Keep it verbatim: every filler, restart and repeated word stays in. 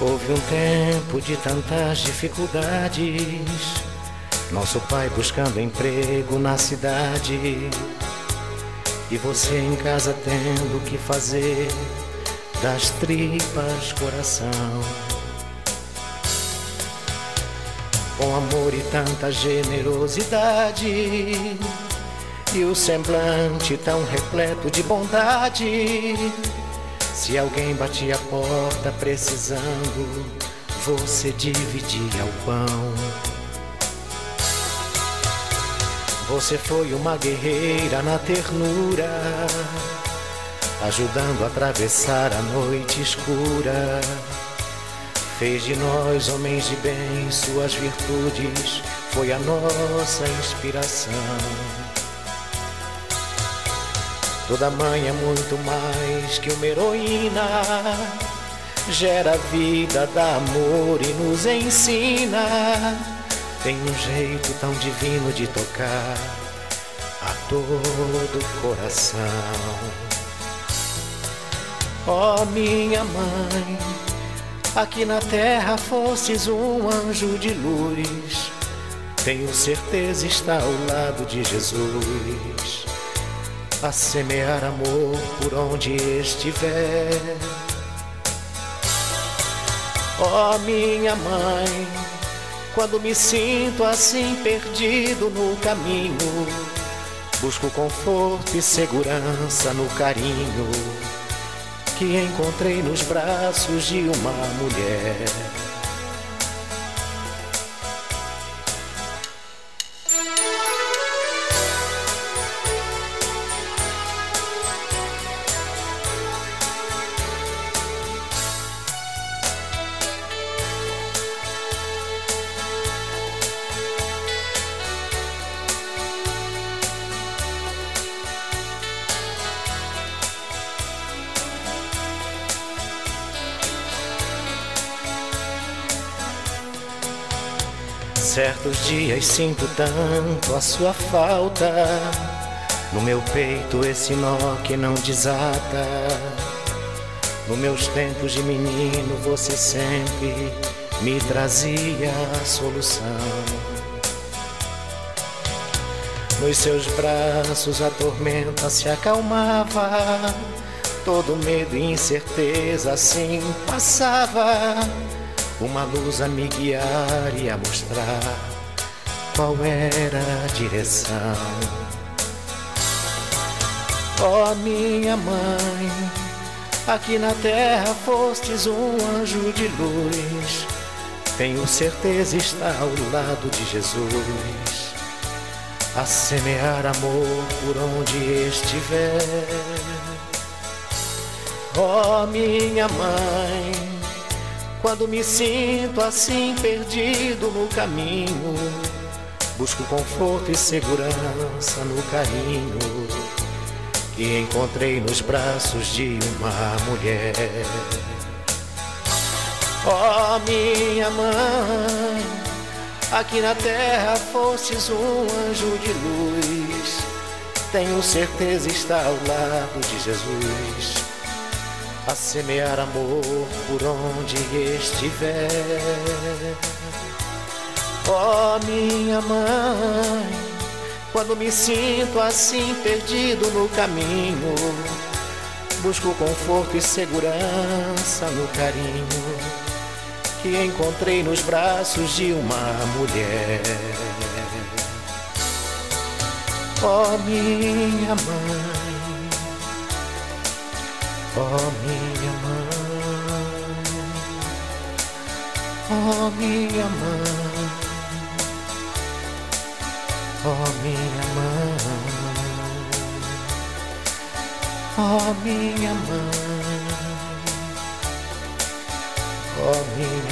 Houve um tempo de tantas dificuldades, nosso pai buscando emprego na cidade, e você em casa tendo que fazer das tripas coração. Com amor e tanta generosidade, e o semblante tão repleto de bondade. Se alguém batia a porta precisando, você dividia o pão. Você foi uma guerreira na ternura, ajudando a atravessar a noite escura. Fez de nós homens de bem, suas virtudes foi a nossa inspiração. Toda mãe é muito mais que uma heroína, gera vida, dá amor e nos ensina. Tem um jeito tão divino de tocar a todo o coração. Ó minha mãe, aqui na terra fostes um anjo de luz. Tenho certeza está ao lado de Jesus, a semear amor por onde estiver. Ó minha mãe, quando me sinto assim perdido no caminho, busco conforto e segurança no carinho que encontrei nos braços de uma mulher. Certos dias sinto tanto a sua falta, no meu peito esse nó que não desata. Nos meus tempos de menino você sempre me trazia a solução. Nos seus braços a tormenta se acalmava, todo medo e incerteza assim passava. Uma luz a me guiar e a mostrar qual era a direção. Ó minha mãe, aqui na terra fostes um anjo de luz. Tenho certeza está ao lado de Jesus, a semear amor por onde estiver. Ó minha mãe, quando me sinto assim perdido no caminho, busco conforto e segurança no carinho que encontrei nos braços de uma mulher. Ó minha mãe, aqui na terra fostes um anjo de luz. Tenho certeza está ao lado de Jesus, a semear amor por onde estiver. Ó minha mãe, quando me sinto assim perdido no caminho, busco conforto e segurança no carinho que encontrei nos braços de uma mulher. Ó minha mãe, ó minha mãe, ó minha mãe, ó minha mãe, ó minha mãe, ó minha